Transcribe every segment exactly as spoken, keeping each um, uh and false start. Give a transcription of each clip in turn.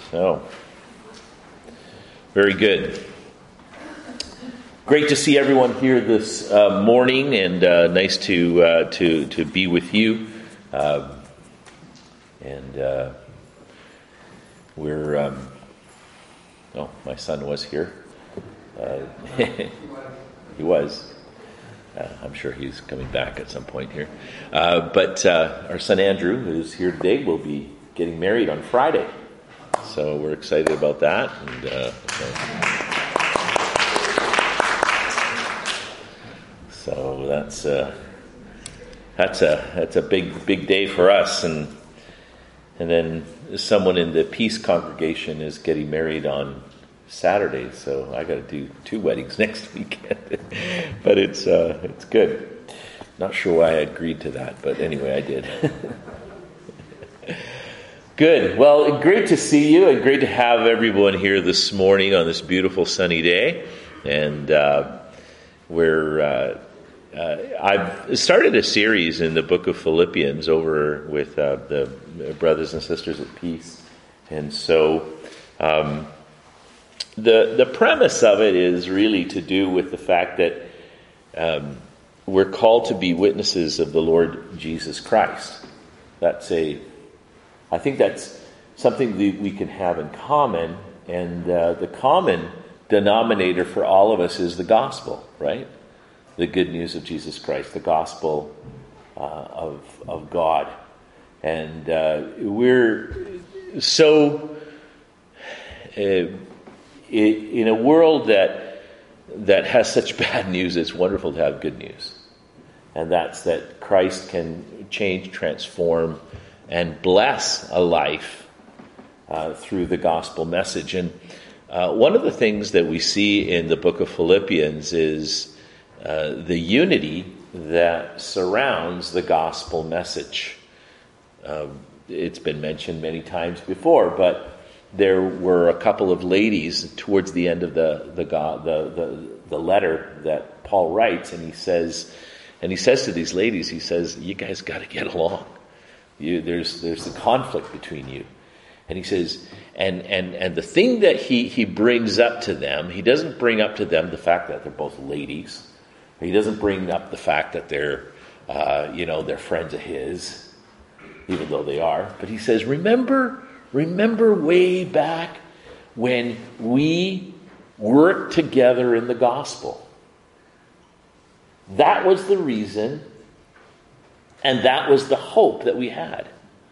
So, very good. Great to see everyone here this uh, morning, and uh, nice to uh, to to be with you. Um, and uh, we're um, oh, my son was here. Uh, he was. Uh, I'm sure he's coming back at some point here. Uh, but uh, our son Andrew, who's here today, will be getting married on Friday. So we're excited about that. And, uh, so, so that's uh, that's a that's a big big day for us. And and then someone in the Peace congregation is getting married on Saturday, so I got to do two weddings next weekend. But it's uh, it's good. Not sure why I agreed to that, but anyway, I did. Good. Well, great to see you, and great to have everyone here this morning on this beautiful sunny day. And uh, we're uh, uh, I've started a series in the book of Philippians over with uh, the brothers and sisters at Peace, and so. Um, The the premise of it is really to do with the fact that um, we're called to be witnesses of the Lord Jesus Christ. That's a, I think that's something that we can have in common, and uh, the common denominator for all of us is the gospel, right? The good news of Jesus Christ, the gospel uh, of of God, and uh, we're so. Uh, In a world that that has such bad news, it's wonderful to have good news. And that's that Christ can change, transform, and bless a life uh, through the gospel message. And uh, one of the things that we see in the book of Philippians is uh, the unity that surrounds the gospel message. Uh, it's been mentioned many times before, but there were a couple of ladies towards the end of the the, the the the letter that Paul writes, and he says, and he says to these ladies, he says, "You guys got to get along. You, there's there's the conflict between you," and he says, and and and the thing that he he brings up to them, he doesn't bring up to them the fact that they're both ladies. He doesn't bring up the fact that they're uh, you know they're friends of his, even though they are. But he says, remember. Remember way back when we worked together in the gospel. That was the reason, and that was the hope that we had.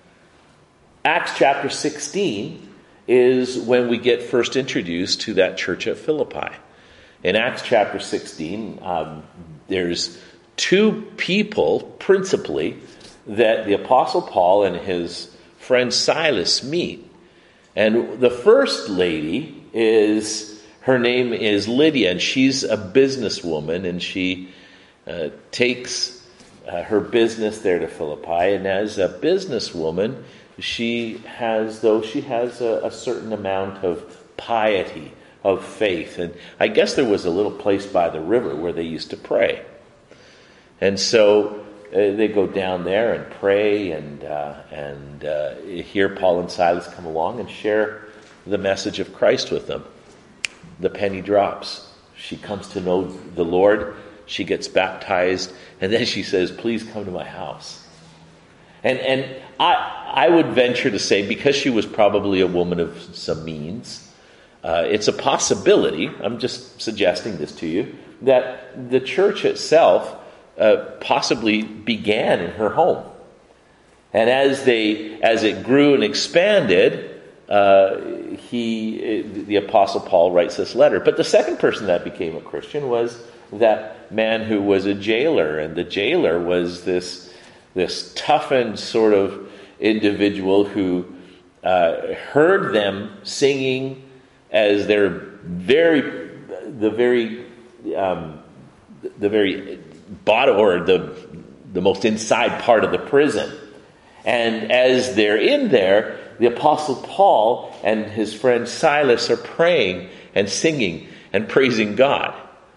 Acts chapter sixteen is when we get first introduced to that church at Philippi. In Acts chapter sixteen, um, there's two people, principally, that the Apostle Paul and his friend Silas meet. And the first lady is, her name is Lydia, and she's a businesswoman, and she uh, takes uh, her business there to Philippi. And as a businesswoman, she has, though she has a, a certain amount of piety, of faith. And I guess there was a little place by the river where they used to pray. And so Uh, they go down there and pray, and uh, and uh, hear Paul and Silas come along and share the message of Christ with them. The penny drops. She comes to know the Lord. She gets baptized, and then she says, "Please come to my house." And and I I would venture to say, because she was probably a woman of some means, uh, it's a possibility. I'm just suggesting this to you, that the church itself Uh, possibly began in her home, and as they as it grew and expanded, uh, he the Apostle Paul writes this letter. But the second person that became a Christian was that man who was a jailer, and the jailer was this this toughened sort of individual who uh, heard them singing as their very the very um, the very bottom, or the the most inside part of the prison. And as they're in there, the Apostle Paul and his friend Silas are praying and singing and praising God.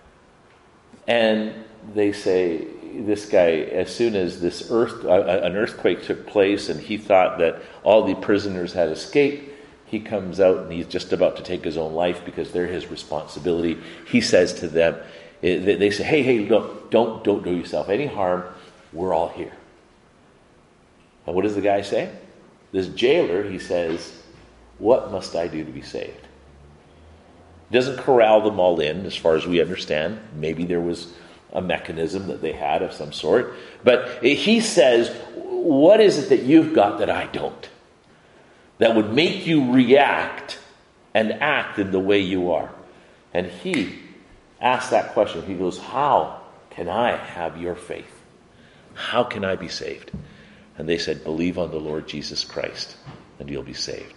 And they say, this guy, as soon as this earth, uh, an earthquake took place, and he thought that all the prisoners had escaped, he comes out and he's just about to take his own life because they're his responsibility. He says to them, they say, hey, hey, look, don't, don't do yourself any harm. We're all here. And what does the guy say? This jailer, he says, what must I do to be saved? He doesn't corral them all in, as far as we understand. Maybe there was a mechanism that they had of some sort. But he says, what is it that you've got that I don't? That would make you react and act in the way you are. And he asked that question. He goes, how can I have your faith? How can I be saved? And they said, believe on the Lord Jesus Christ, and you'll be saved.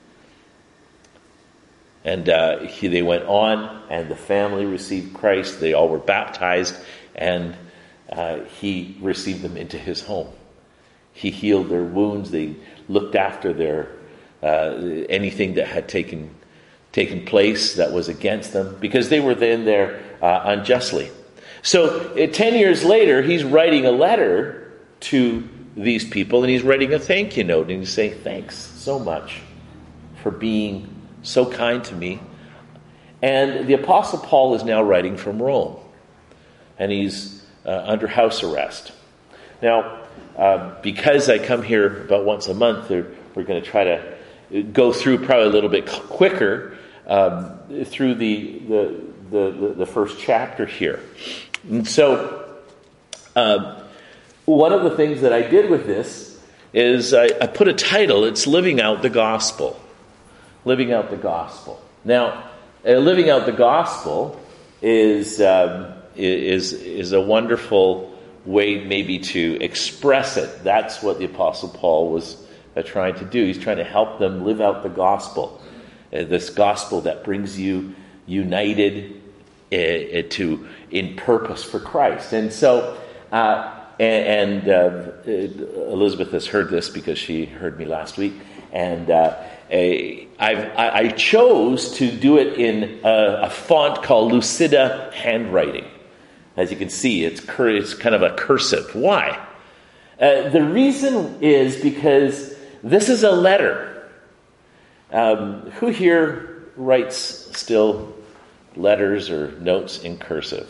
And uh, he, they went on, and the family received Christ. They all were baptized, and uh, he received them into his home. He healed their wounds. They looked after their uh, anything that had taken taken place that was against them, because they were then there uh, unjustly. So uh, ten years later, he's writing a letter to these people, and he's writing a thank you note, and he's saying, thanks so much for being so kind to me. And the Apostle Paul is now writing from Rome, and he's uh, under house arrest. Now, uh, because I come here about once a month, we're going to try to go through probably a little bit quicker um, through the, the the the first chapter here. And so, um, one of the things that I did with this is I, I put a title. It's Living Out the Gospel. Living out the gospel. Now, uh, living out the gospel is um, is is a wonderful way, maybe, to express it. That's what the Apostle Paul was uh, trying to do. He's trying to help them live out the gospel, uh, this gospel that brings you united uh, uh, to in purpose for Christ. And so, uh, and, and uh, Elizabeth has heard this because she heard me last week, and. Uh, A, I've, I, I chose to do it in a, a font called Lucida handwriting. As you can see, it's, cur- it's kind of a cursive. Why? Uh, the reason is because this is a letter. Um, who here writes still letters or notes in cursive?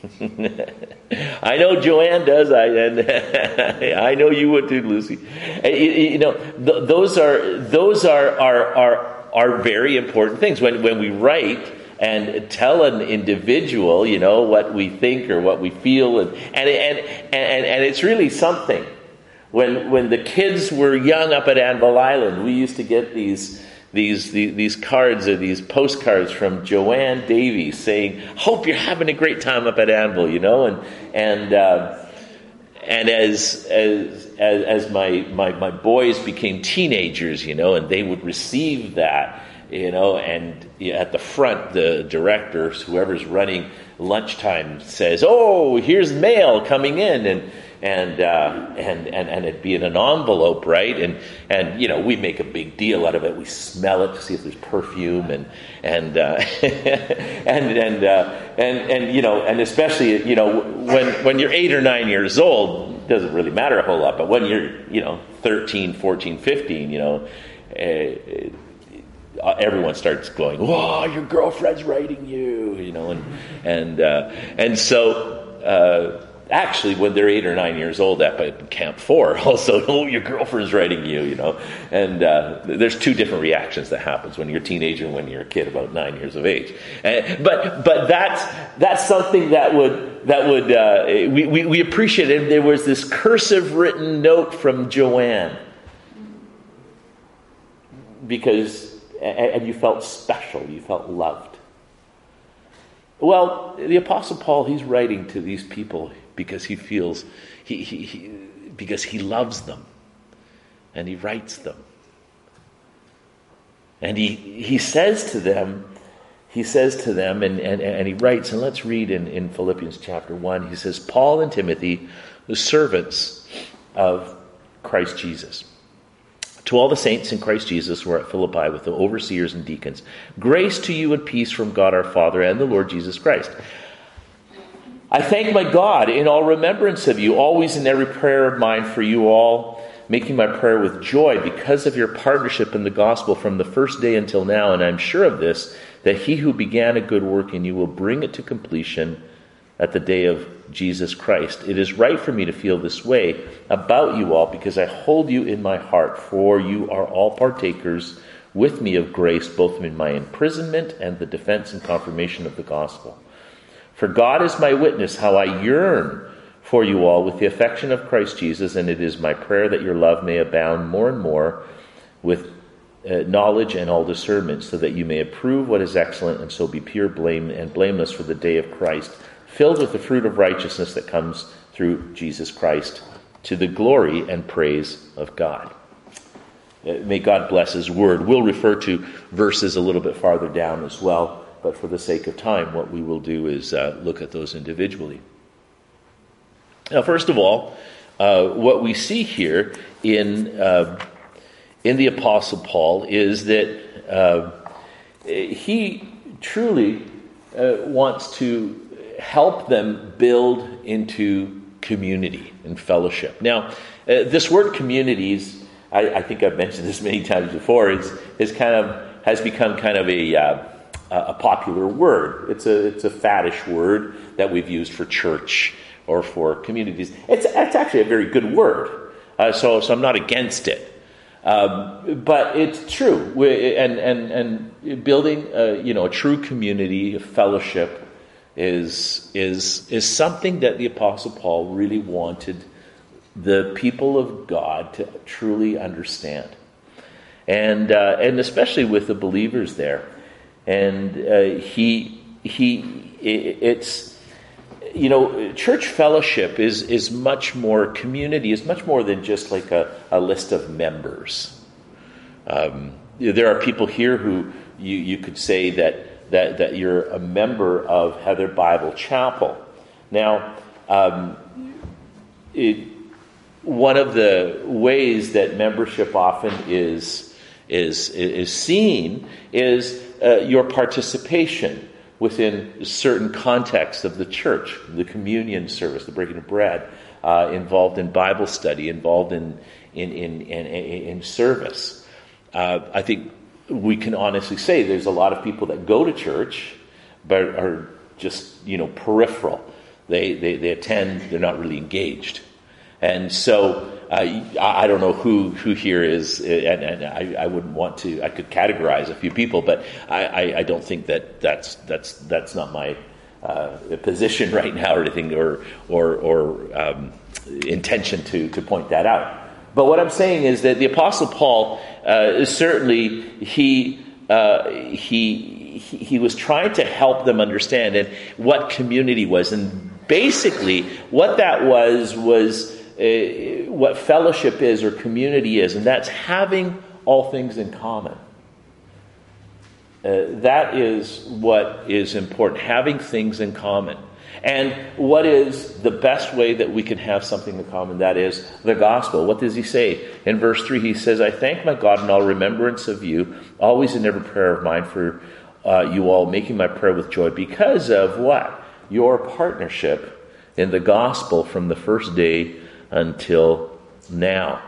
I know Joanne does. I and I know you would too, Lucy. You, you know, th- those are those are, are are are very important things. When when we write and tell an individual, you know, what we think or what we feel, and and and and, and it's really something. When when the kids were young up at Anvil Island, we used to get these. These, these these cards or these postcards from Joanne Davies saying, "Hope you're having a great time up at Anvil," you know, and and uh, and as as as, as my, my my boys became teenagers, you know, and they would receive that, you know, and at the front, the directors, whoever's running lunchtime, says, "Oh, here's mail coming in," and. And, uh, and and and it'd be in an envelope, right? And and you know, we make a big deal out of it. We smell it to see if there's perfume, and and uh, and and, uh, and and you know, and especially you know when when you're eight or nine years old, it doesn't really matter a whole lot. But when you're you know thirteen, fourteen, fifteen, you know, uh, everyone starts going, "Whoa, your girlfriend's writing you," you know, and and uh, and so. Uh, Actually, when they're eight or nine years old, at Camp Four, also, oh, your girlfriend's writing you, you know. And uh, there's two different reactions that happens when you're a teenager and when you're a kid about nine years of age. Uh, but but that's that's something that would that would uh, we, we we appreciate it. There was this cursive written note from Joanne because and you felt special, you felt loved. Well, the Apostle Paul, he's writing to these people because he feels, he, he, he because he loves them, and he writes them. And he he says to them, he says to them, and, and, and he writes, and let's read in, in Philippians chapter one, he says, Paul and Timothy, the servants of Christ Jesus. To all the saints in Christ Jesus who are at Philippi with the overseers and deacons, grace to you and peace from God our Father and the Lord Jesus Christ. I thank my God in all remembrance of you, always in every prayer of mine for you all, making my prayer with joy because of your partnership in the gospel from the first day until now, and I'm sure of this, that he who began a good work in you will bring it to completion at the day of Jesus Christ. It is right for me to feel this way about you all because I hold you in my heart, for you are all partakers with me of grace, both in my imprisonment and the defense and confirmation of the gospel. For God is my witness how I yearn for you all with the affection of Christ Jesus, and it is my prayer that your love may abound more and more with uh, knowledge and all discernment, so that you may approve what is excellent and so be pure, blame and blameless for the day of Christ, filled with the fruit of righteousness that comes through Jesus Christ, to the glory and praise of God. Uh, may God bless his word. We'll refer to verses a little bit farther down as well, but for the sake of time, what we will do is uh, look at those individually. Now, first of all, uh, what we see here in uh, in the Apostle Paul is that uh, he truly uh, wants to help them build into community and fellowship. Now, uh, this word communities, I, I think I've mentioned this many times before, is is kind of has become kind of a uh, a popular word. It's a it's a faddish word that we've used for church or for communities. It's, it's actually a very good word, uh, so, so I'm not against it. Um, but it's true, we, and and and building a, you know a true community, a fellowship, is is is something that the Apostle Paul really wanted the people of God to truly understand, and uh, and especially with the believers there, and uh, he he it's. You know, church fellowship is is much more, community is much more than just like a, a list of members. Um, there are people here who you, you could say that, that, that you're a member of Heather Bible Chapel. Now, um, it, one of the ways that membership often is is is seen is uh, your participation within certain contexts of the church, the communion service, the breaking of bread, uh, involved in Bible study, involved in in in in, in service. Uh, I think we can honestly say there's a lot of people that go to church, but are just you know peripheral. They they, they attend, they're not really engaged, and so. Uh, I don't know who, who here is, and, and I, I wouldn't want to. I could categorize a few people, but I, I, I don't think that that's that's that's not my uh, position right now, or anything, or or, or um, intention to to point that out. But what I'm saying is that the Apostle Paul uh, certainly he uh, he he was trying to help them understand and what community was, and basically what that was was. Uh, what fellowship is or community is, and that's having all things in common. Uh, that is what is important, having things in common. And what is the best way that we can have something in common? That is the gospel. What does he say? In verse three, he says, I thank my God in all remembrance of you, always in every prayer of mine for uh, you all, making my prayer with joy, because of what? Your partnership in the gospel from the first day until now.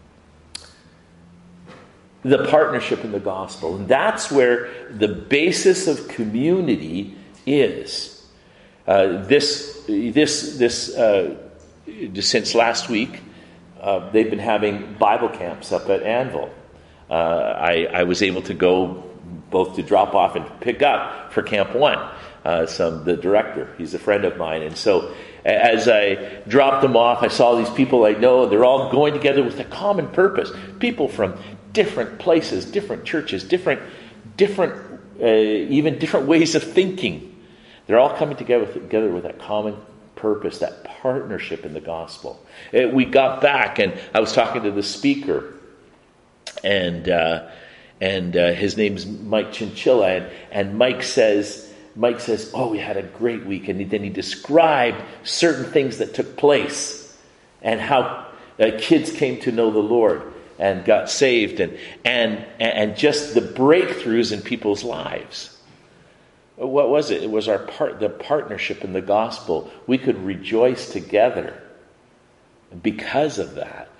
The partnership in the gospel. And that's where the basis of community is. Uh, this, this, this, uh, since last week, uh, they've been having Bible camps up at Anvil. Uh, I, I was able to go both to drop off and pick up for Camp One. Uh, some the director, he's a friend of mine, and so as I dropped them off, I saw these people I know. They're all going together with a common purpose. People from different places, different churches, different, different, uh, even different ways of thinking. They're all coming together with, together with that common purpose, that partnership in the gospel. Uh, we got back, and I was talking to the speaker, and uh, and uh, his name's Mike Chinchilla, and, and Mike says. Mike says, oh, we had a great week. And then he described certain things that took place and how uh, kids came to know the Lord and got saved and, and, and just the breakthroughs in people's lives. What was it? It was our part, the partnership in the gospel. We could rejoice together because of that.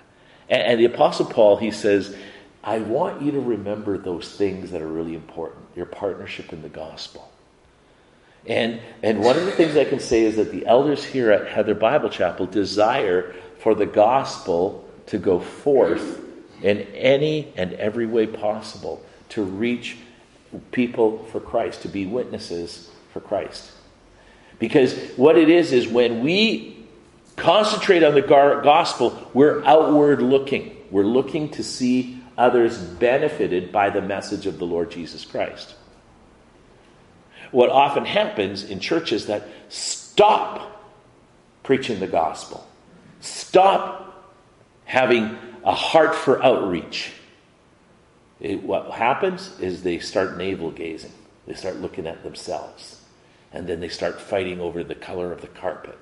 And, and the Apostle Paul, he says, I want you to remember those things that are really important. Your partnership in the gospel. And, and one of the things I can say is that the elders here at Heather Bible Chapel desire for the gospel to go forth in any and every way possible to reach people for Christ, to be witnesses for Christ. Because what it is, is when we concentrate on the gospel, we're outward looking. We're looking to see others benefited by the message of the Lord Jesus Christ. What often happens in churches that stop preaching the gospel, stop having a heart for outreach. It, what happens is they start navel gazing. They start looking at themselves. And then they start fighting over the color of the carpet.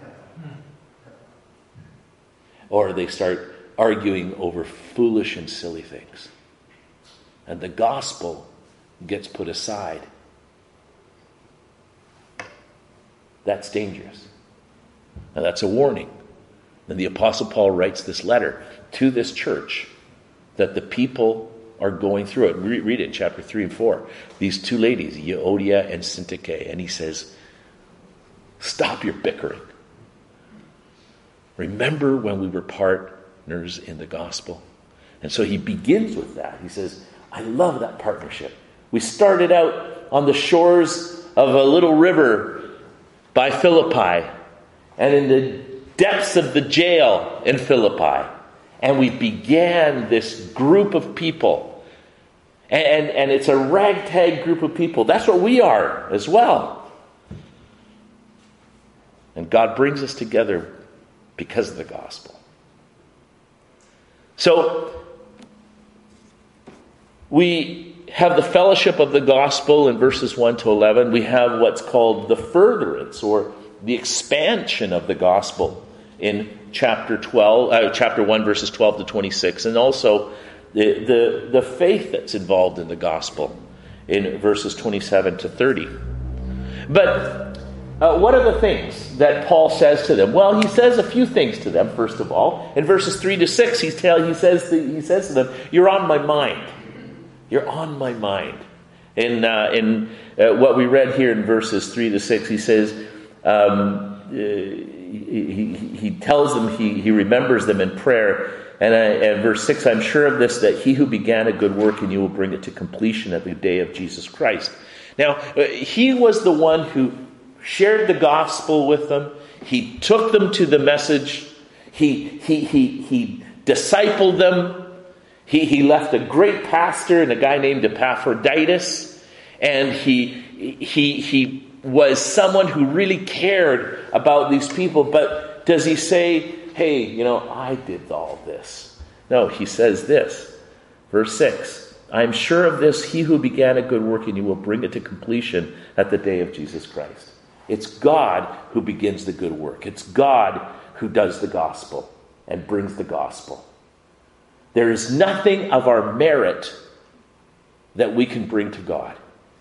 Or they start arguing over foolish and silly things. And the gospel gets put aside. That's dangerous. Now that's a warning. And the Apostle Paul writes this letter to this church that the people are going through it. Re- read it in chapter three and four. These two ladies, Euodia and Syntyche, and he says, stop your bickering. Remember when we were partners in the gospel? And so he begins with that. He says, I love that partnership. We started out on the shores of a little river by Philippi and in the depths of the jail in Philippi. And we began this group of people. And, and, and it's a ragtag group of people. That's what we are as well. And God brings us together because of the gospel. So, we have the fellowship of the gospel in verses one to eleven. We have what's called the furtherance or the expansion of the gospel in chapter twelve, uh, chapter one, verses twelve to twenty-six, and also the, the the faith that's involved in the gospel in verses twenty-seven to thirty. But uh, what are the things that Paul says to them? Well, he says a few things to them. First of all, in verses three to six, he tell he says to, he says to them, "You're on my mind. You're on my mind." In uh, in uh, what we read here in verses three to six, he says. Um, uh, He, he, he tells them, he, he remembers them in prayer. And, I, and verse six, I'm sure of this, that he who began a good work in you will bring it to completion at the day of Jesus Christ. Now, he was the one who shared the gospel with them. He took them to the message. He, he, he, he discipled them. He, he left a great pastor and a guy named Epaphroditus. And he, he, he was someone who really cared about these people. But does he say, hey, you know, I did all this? No, he says this. Verse six, I am sure of this, he who began a good work in you will bring it to completion at the day of Jesus Christ. It's God who begins the good work. It's God who does the gospel and brings the gospel. There is nothing of our merit that we can bring to God.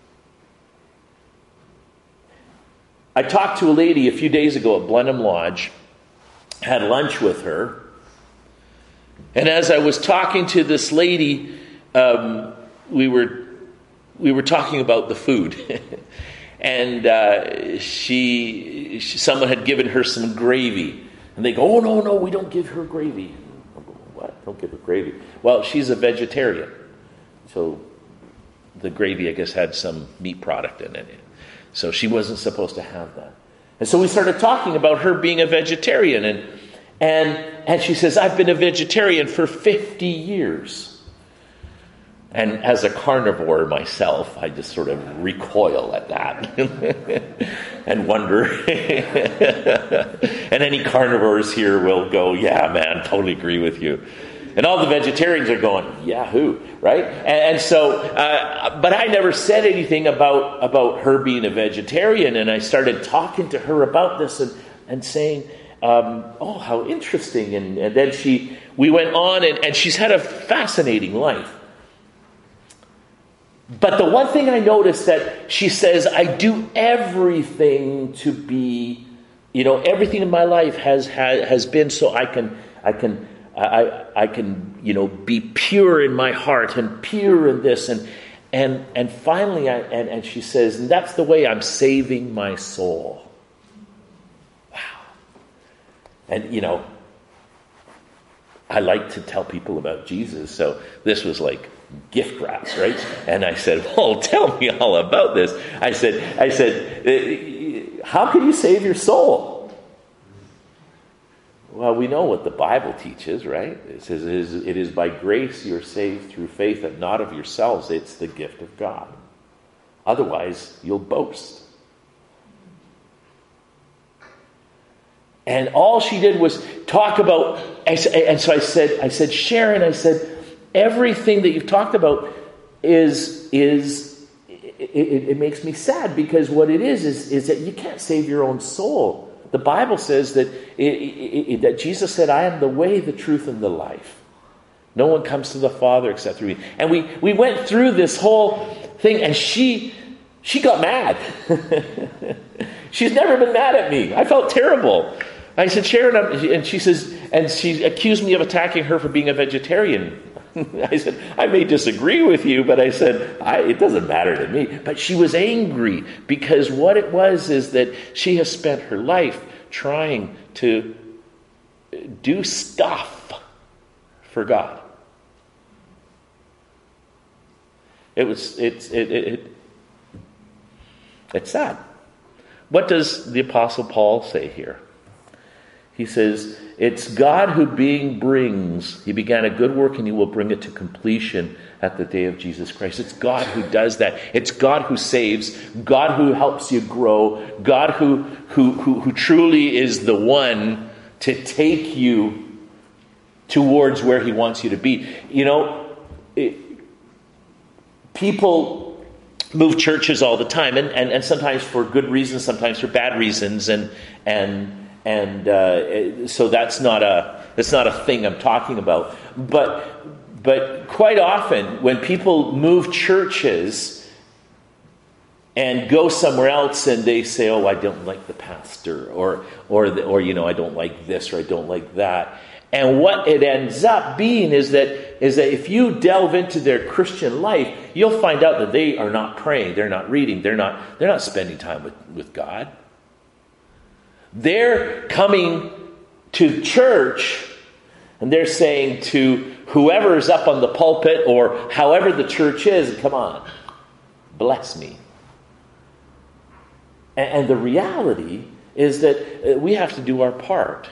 I talked to a lady a few days ago at Blenheim Lodge, had lunch with her, and as I was talking to this lady, um, we were we were talking about the food, and uh, she, she someone had given her some gravy, and they go, "Oh no, no, we don't give her gravy." What? Don't give her gravy? Well, she's a vegetarian, so the gravy, I guess, had some meat product in it. So she wasn't supposed to have that. And so we started talking about her being a vegetarian. And and and she says, I've been a vegetarian for fifty years. And as a carnivore myself, I just sort of recoil at that and wonder. And any carnivores here will go, yeah, man, totally agree with you. And all the vegetarians are going, yahoo, right? And, and so, uh, but I never said anything about, about her being a vegetarian. And I started talking to her about this and, and saying, um, oh, how interesting. And, and then she, we went on and, and she's had a fascinating life. But the one thing I noticed that she says, I do everything to be, you know, everything in my life has, has, has been so I can, I can, I, I can, you know, be pure in my heart and pure in this. And and and finally, I, and, and she says, and that's the way I'm saving my soul. Wow. And, you know, I like to tell people about Jesus. So this was like gift wraps, right? And I said, well, tell me all about this. I said, I said, how can you save your soul? Well, we know what the Bible teaches, right? It says, it is, it is by grace you're saved through faith, and not of yourselves. It's the gift of God. Otherwise, you'll boast. And all she did was talk about, and so I said, I said, Sharon, I said, everything that you've talked about is, is it, it, it makes me sad, because what it is, is, is that you can't save your own soul. The Bible says that it, it, it, that Jesus said, I am the way, the truth, and the life. No one comes to the Father except through me. And we, we went through this whole thing, and she she got mad. She's never been mad at me. I felt terrible. I said, Sharon, I'm, and she says, and she accused me of attacking her for being a vegetarian. I said, I may disagree with you, but I said, I, it doesn't matter to me. But she was angry, because what it was is that she has spent her life trying to do stuff for God. It was, it's, it, it, it, it's sad. What does the Apostle Paul say here? He says, it's God who being brings, he began a good work and he will bring it to completion at the day of Jesus Christ. It's God who does that. It's God who saves, God who helps you grow, God who, who, who, who truly is the one to take you towards where he wants you to be. You know, it, people move churches all the time, and, and, and sometimes for good reasons, sometimes for bad reasons, and and And uh, so that's not a that's not a thing I'm talking about. But but quite often when people move churches and go somewhere else, and they say, "Oh, I don't like the pastor," or or the, or you know, I don't like this, or I don't like that. And what it ends up being is that is that if you delve into their Christian life, you'll find out that they are not praying, they're not reading, they're not they're not spending time with, with God. They're coming to church and they're saying to whoever is up on the pulpit or however the church is, come on, bless me. And, and the reality is that we have to do our part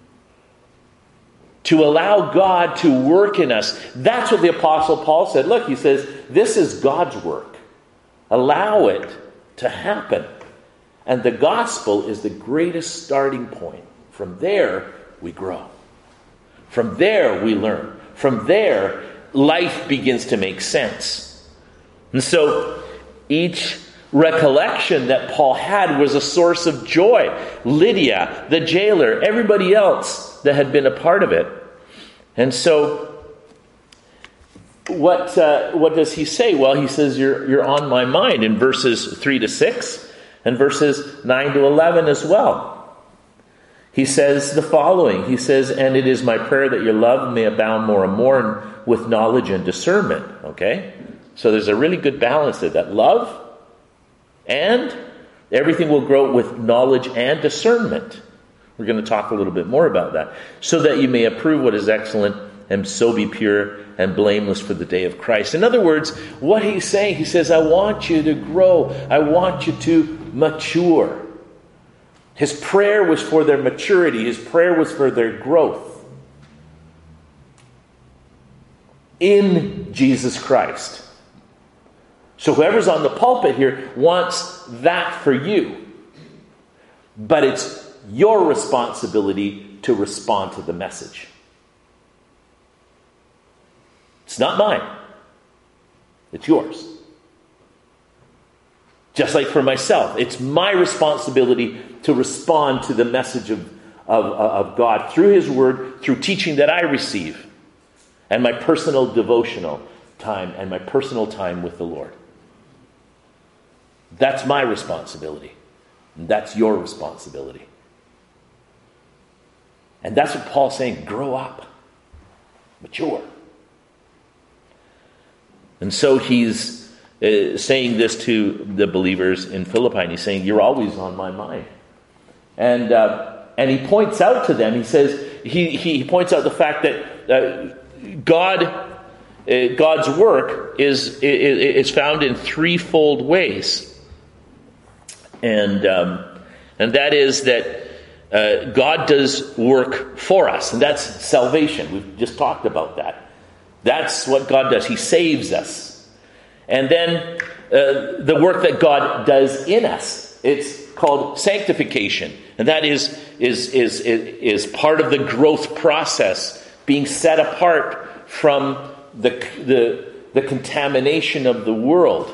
to allow God to work in us. That's what the Apostle Paul said. Look, he says, this is God's work. Allow it to happen. And the gospel is the greatest starting point. From there, we grow. From there, we learn. From there, life begins to make sense. And so, each recollection that Paul had was a source of joy. Lydia, the jailer, everybody else that had been a part of it. And so, what uh, what does he say? Well, he says, you're, you're on my mind in verses three to six. And verses nine to eleven as well. He says the following. He says, and it is my prayer that your love may abound more and more with knowledge and discernment. Okay? So there's a really good balance there. That love and everything will grow with knowledge and discernment. We're going to talk a little bit more about that. So that you may approve what is excellent and so be pure and blameless for the day of Christ. In other words, what he's saying, he says, I want you to grow. I want you to mature. His prayer was for their maturity. His prayer was for their growth in Jesus Christ. So whoever's on the pulpit here wants that for you. But it's your responsibility to respond to the message. It's not mine. It's yours. Just like for myself, it's my responsibility to respond to the message of, of, of God through His Word, through teaching that I receive, and my personal devotional time and my personal time with the Lord. That's my responsibility. And that's your responsibility. And that's what Paul's saying. Grow up. Mature. And so he's uh, saying this to the believers in Philippi, and he's saying, you're always on my mind. And uh, and he points out to them, he says, he, he points out the fact that uh, God, uh, God's work is, is found in threefold ways. And um, and that is that uh, God does work for us, and that's salvation. We've just talked about that. That's what God does. He saves us. And then uh, the work that God does in us, it's called sanctification. And that is, is, is, is part of the growth process, being set apart from the, the, the contamination of the world.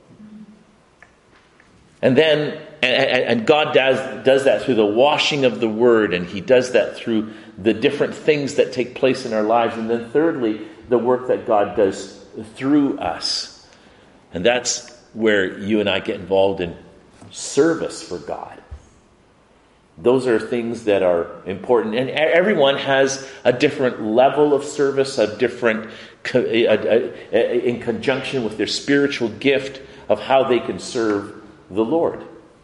And then, and, and God does, does that through the washing of the Word, and He does that through the different things that take place in our lives. And then thirdly, the work that God does through us. And that's where you and I get involved in service for God. Those are things that are important. And everyone has a different level of service, a different, in conjunction with their spiritual gift of how they can serve the Lord.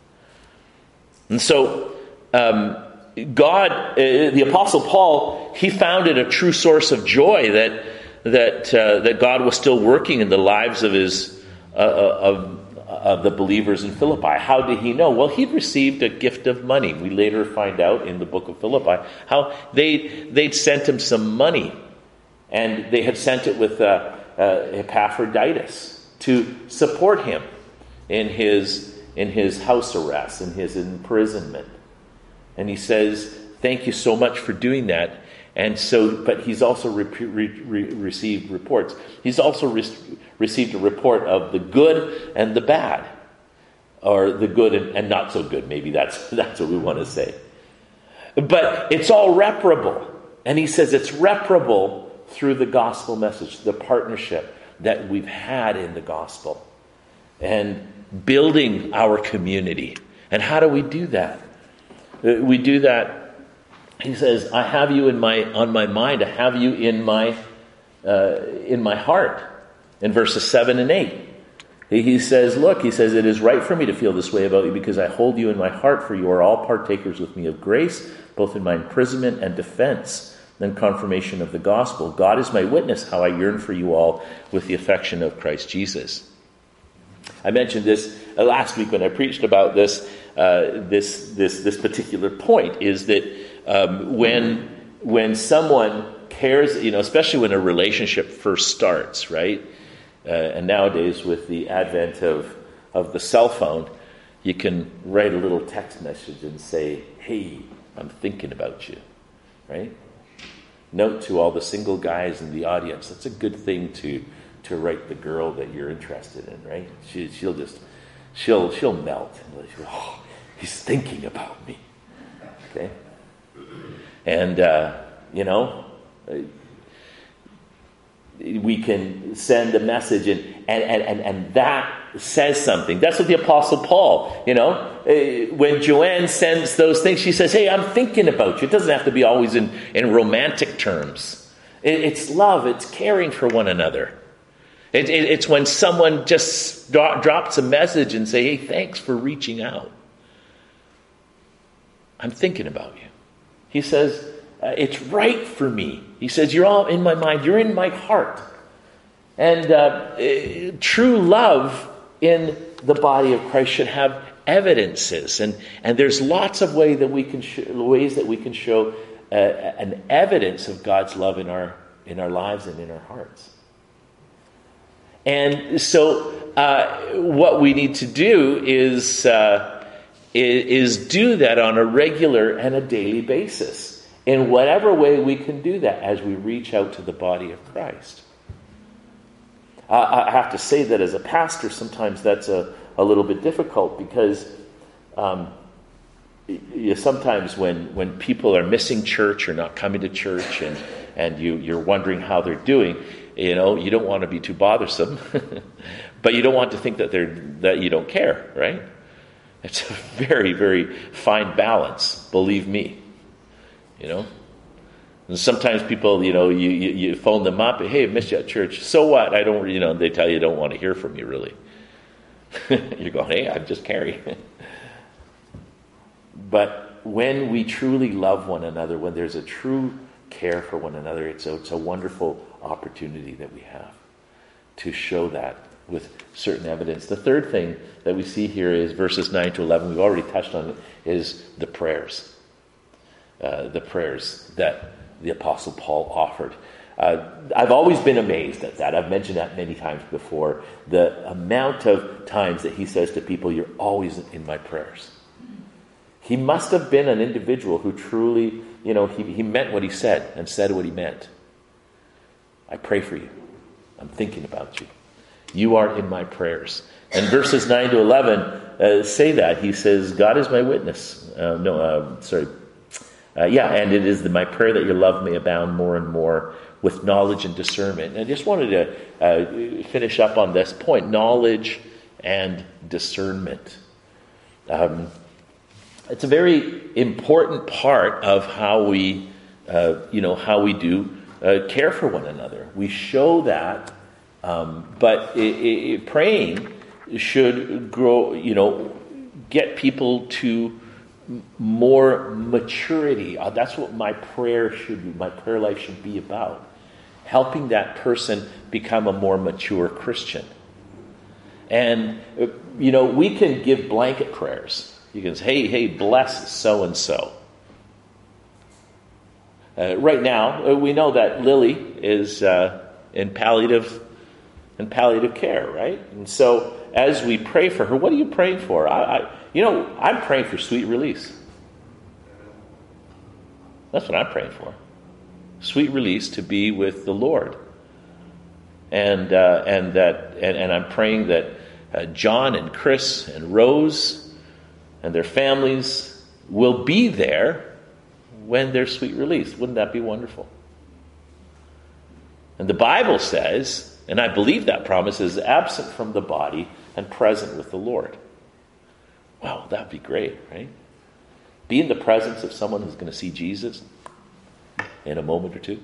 And so, um, God, uh, the Apostle Paul, he founded a true source of joy that that uh, that God was still working in the lives of his uh, of of the believers in Philippi. How did he know? Well, he'd received a gift of money. We later find out in the book of Philippi how they they'd sent him some money, and they had sent it with uh, uh, Epaphroditus to support him in his in his house arrest, in his imprisonment. And he says, "Thank you so much for doing that." And so, but he's also re- re- re- received reports. He's also re- received a report of the good and the bad, or the good and, and not so good. Maybe that's that's what we want to say. But it's all reparable, and he says it's reparable through the gospel message, the partnership that we've had in the gospel, and building our community. And how do we do that? We do that. He says, "I have you in my on my mind. I have you in my uh, in my heart." In verses seven and eight, he, he says, "Look," he says, "it is right for me to feel this way about you because I hold you in my heart. For you are all partakers with me of grace, both in my imprisonment and defense, and confirmation of the gospel. God is my witness how I yearn for you all with the affection of Christ Jesus." I mentioned this uh, last week when I preached about this. Uh, this this this particular point is that um, when when someone cares, you know, especially when a relationship first starts, right? Uh, and nowadays with the advent of of the cell phone, you can write a little text message and say, "Hey, I'm thinking about you," right? Note to all the single guys in the audience, that's a good thing to to write the girl that you're interested in, right? She, she'll just she'll she'll melt. Oh, he's thinking about me. Okay, and uh, you know, we can send a message, and and, and and and that says something. That's what the Apostle Paul, you know, when Joanne sends those things, she says, "Hey, I'm thinking about you." It doesn't have to be always in in romantic terms. It, it's love. It's caring for one another. It, it, it's when someone just dro- drops a message and say, "Hey, thanks for reaching out. I'm thinking about you." He says, uh, it's right for me. He says, you're all in my mind. You're in my heart. And uh, uh, true love in the body of Christ should have evidences. And, and there's lots of way that we can sh- ways that we can show uh, an evidence of God's love in our in our lives and in our hearts. And so uh, what we need to do is, uh, is is do that on a regular and a daily basis, in whatever way we can do that as we reach out to the body of Christ. Uh, I have to say that as a pastor, sometimes that's a, a little bit difficult because um, you, sometimes when, when people are missing church or not coming to church and, and you, you're wondering how they're doing, you know, you don't want to be too bothersome, but you don't want to think that they're that you don't care, right? It's a very, very fine balance, believe me. You know, And sometimes people, you know, you, you, you phone them up, hey, I missed you at church. So what? I don't, you know, they tell you don't want to hear from you, really. You're going, hey, I'm just Carrie. But when we truly love one another, when there's a true care for one another, it's a, it's a wonderful opportunity that we have to show that with certain evidence. The third thing that we see here is verses nine to eleven. We've already touched on it, is the prayers. Uh, the prayers that the Apostle Paul offered. Uh, I've always been amazed at that. I've mentioned that many times before. The amount of times that he says to people, you're always in my prayers. He must have been an individual who truly, you know, he, he meant what he said and said what he meant. I pray for you. I'm thinking about you. You are in my prayers. And verses nine to eleven uh, say that. He says, God is my witness. Uh, no, uh, sorry. Uh, yeah, and it is the, my prayer that your love may abound more and more with knowledge and discernment. And I just wanted to uh, finish up on this point, knowledge and discernment. Um, it's a very important part of how we, uh, you know, how we do uh, care for one another. We show that, um, but it, it, praying should grow, you know, get people to more maturity. Uh, that's what my prayer should be. My prayer life should be about. Helping that person become a more mature Christian. And, uh, you know, we can give blanket prayers. You can say, hey, hey, bless so-and-so. Uh, right now, uh, we know that Lily is uh, in palliative in palliative care, right? And so as we pray for her, what are you praying for? I, I You know, I'm praying for sweet release. That's what I'm praying for. Sweet release to be with the Lord. And uh, and that and, and I'm praying that uh, John and Chris and Rose and their families will be there when they're sweet released. Wouldn't that be wonderful? And the Bible says, and I believe that promise, is absent from the body and present with the Lord. Wow, that'd be great, right? Be in the presence of someone who's going to see Jesus in a moment or two.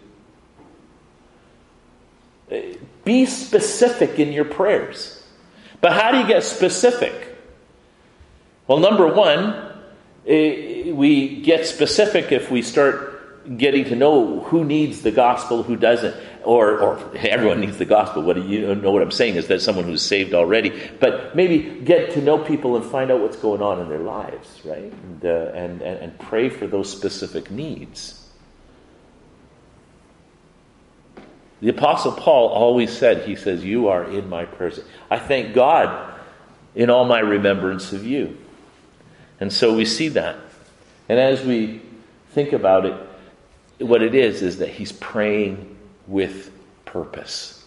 Be specific in your prayers. But how do you get specific? Well, number one, we get specific if we start getting to know who needs the gospel, who doesn't. Or, or everyone needs the gospel. What do you know what I'm saying is that someone who's saved already. But maybe get to know people and find out what's going on in their lives, right? And, uh, and, and, and pray for those specific needs. The Apostle Paul always said, he says, you are in my prayers. I thank God in all my remembrance of you. And so we see that. And as we think about it, what it is, is that he's praying with purpose.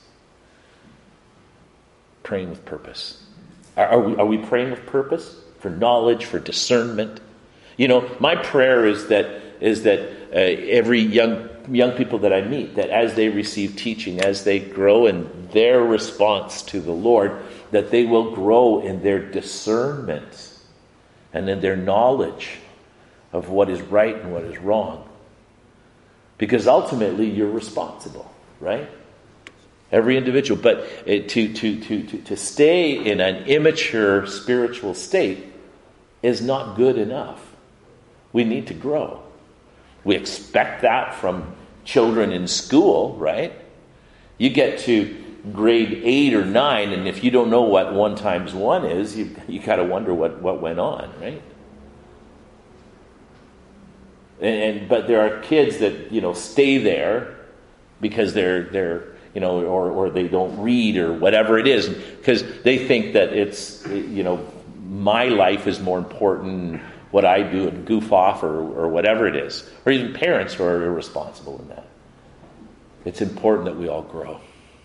Praying with purpose. Are, are, we, are we praying with purpose? For knowledge, for discernment? You know, my prayer is that is that uh, every young young people that I meet, that as they receive teaching, as they grow in their response to the Lord, that they will grow in their discernment and in their knowledge of what is right and what is wrong. Because ultimately you're responsible, right? Every individual. But uh, to, to, to, to, to stay in an immature spiritual state is not good enough. We need to grow. We expect that from children in school, right? You get to grade eight or nine, and if you don't know what one times one is, you you got to wonder what, what went on, right? And, and but there are kids that, you know, stay there because they're they're you know, or or they don't read or whatever it is, because they think that it's, you know, my life is more important, what I do and goof off or or whatever it is, or even parents who are irresponsible in that. It's important that we all grow.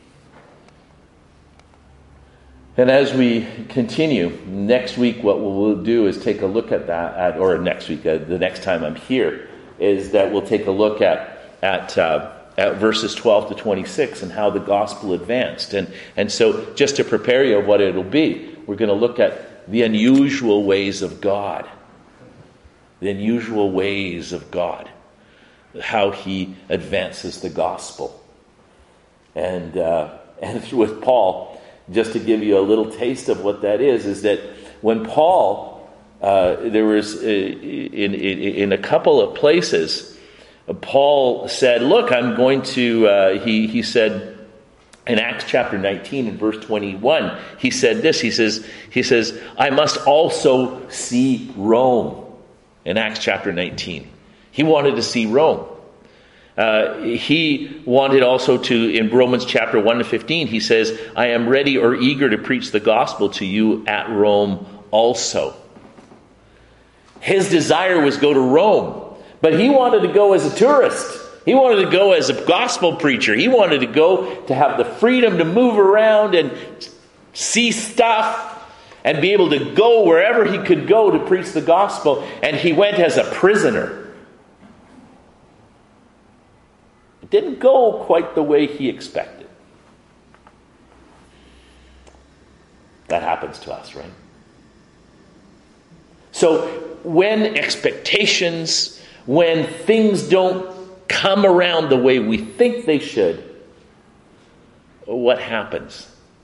And as we continue, next week what we'll do is take a look at that, at, or next week, uh, the next time I'm here, is that we'll take a look at at, uh, at verses twelve to twenty-six and how the gospel advanced. And, and so just to prepare you of what it'll be, we're going to look at the unusual ways of God. The unusual ways of God. how he advances the gospel. And uh, and with Paul, just to give you a little taste of what that is, is that when Paul, uh, there was uh, in, in in a couple of places, Paul said, "Look, I'm going to." Uh, he he said in Acts chapter nineteen and verse twenty-one, he said this. He says he says, "I must also see Rome." In Acts chapter nineteen, he wanted to see Rome. Uh, he wanted also to, in Romans chapter one to fifteen, he says, "I am ready or eager to preach the gospel to you at Rome also." His desire was go to Rome, but he wanted to go as a tourist. He wanted to go as a gospel preacher. He wanted to go to have the freedom to move around and see stuff and be able to go wherever he could go to preach the gospel. And he went as a prisoner. It didn't go quite the way he expected. That happens to us, right? So when expectations, when things don't come around the way we think they should, what happens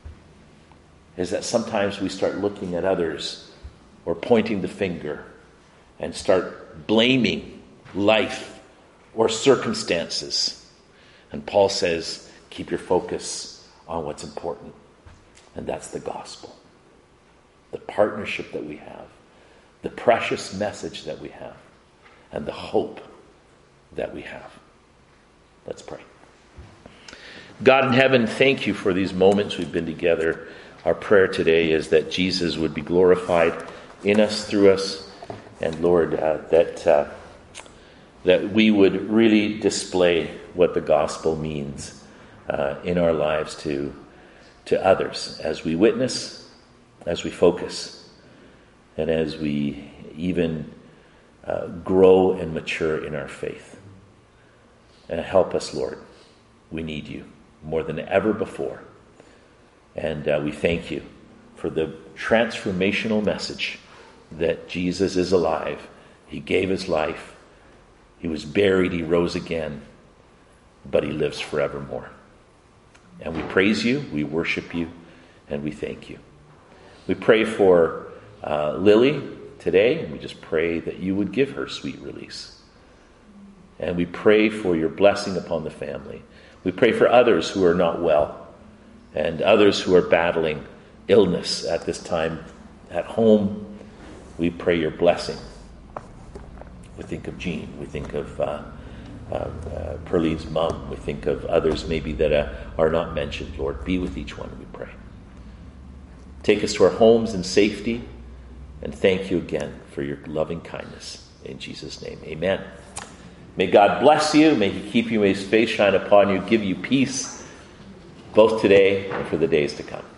is that sometimes we start looking at others or pointing the finger and start blaming life or circumstances. And Paul says, keep your focus on what's important. And that's the gospel. The partnership that we have. The precious message that we have. And the hope that we have. Let's pray. God in heaven, thank you for these moments we've been together. Our prayer today is that Jesus would be glorified in us, through us. And Lord, uh, that uh, that we would really display what the gospel means uh, in our lives to, to others as we witness, as we focus, and as we even uh, grow and mature in our faith. And help us, Lord. We need you more than ever before. And uh, we thank you for the transformational message that Jesus is alive. He gave his life. He was buried. He rose again. But he lives forevermore. And we praise you. We worship you. And we thank you. We pray for uh, Lily today. And we just pray that you would give her sweet release. And we pray for your blessing upon the family. We pray for others who are not well. And others who are battling illness at this time at home. We pray your blessing. We think of Jean. We think of uh, uh, uh, Perline's mom. We think of others maybe that uh, are not mentioned. Lord, be with each one, we pray. Take us to our homes in safety. And thank you again for your loving kindness. In Jesus' name, amen. May God bless you. May he keep you. May his face shine upon you. Give you peace, both today and for the days to come.